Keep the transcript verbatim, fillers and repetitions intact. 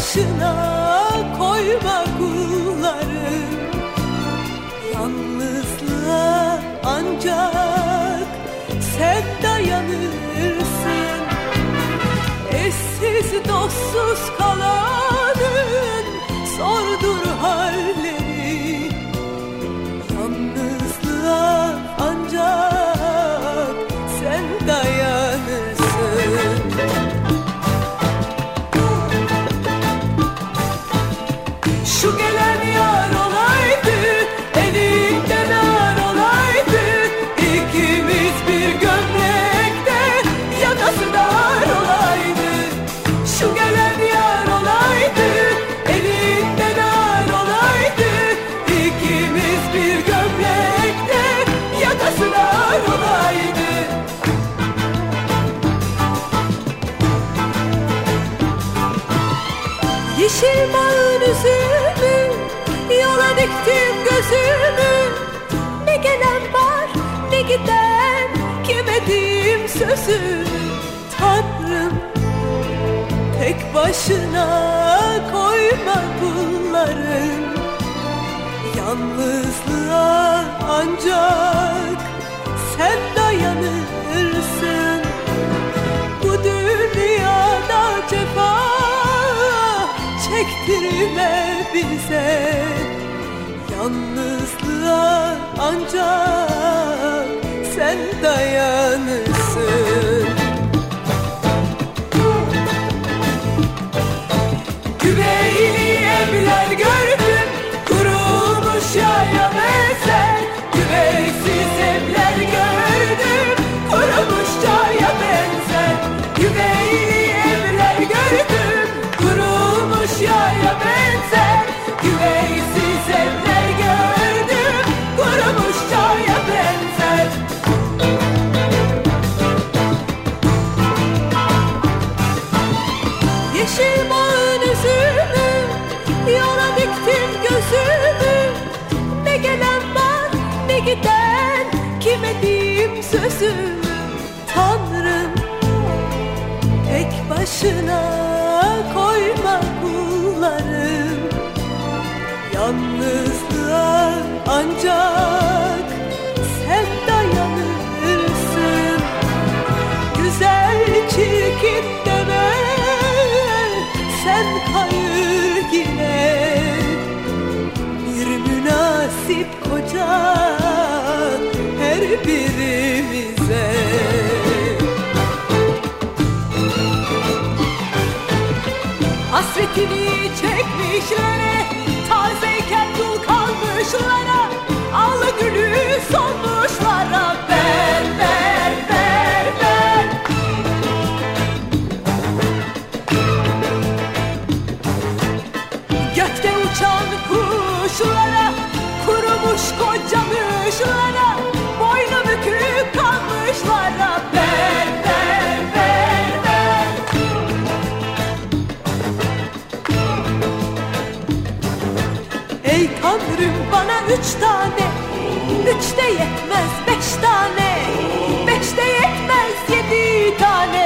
başına koyma kulları. Yalnızlığa ancak sen dayanırsın. Eşsiz dostsuz kalanın zordur halleri. Yalnızlığa ancak sen dayanırsın. Şu gelen yar olaydı, elinden ar olaydı, İkimiz bir gömlekte yakası dar olaydı. Şu gelen yar olaydı, elinden ar olaydı, İkimiz bir gömlekte yakası dar olaydı. Yeşil bağın üzümü, yola diktim gözümü. Ne gelen var ne giden, kime diyeyim sözümü. Tanrım, tek başına koyma kulların. Yalnızlığa ancak sen dayanırsın. Bu dünyada cefa çektirme bize. Yalnızlığa ancak sen dayanırsın. Güveyli evler gördüm, kurulmuş yaya benzer. Güveysiz evler gördüm, kurulmuş yaya benzer. Güveyli evler gördüm, kurulmuş yaya benzer. Güveysiz evler gördüm, kurumuş çaya benzer. Yeşil bağın üzümü, yola diktim gözümü. Ne gelen var ne giden, kime diyeyim sözümü. Tanrım, tek başına koyma kullarım. Yalnızlığa ancak sen dayanırsın. Güzel çirkin deme, sen hayır yine. Bir münasip koca her birimize. Hasretini çekmişlere, tazeyken dul kalmışlara, ağlı gülü solmuşlara ver, ver, ver, ver. Gökte uçan kuşlara, kurumuş kocamışlara, boynu bükük kalmışlara ver, ver, ver, ver. Ey Tanrım, bana üç tane, üç de yetmez beş tane, beş de yetmez yedi tane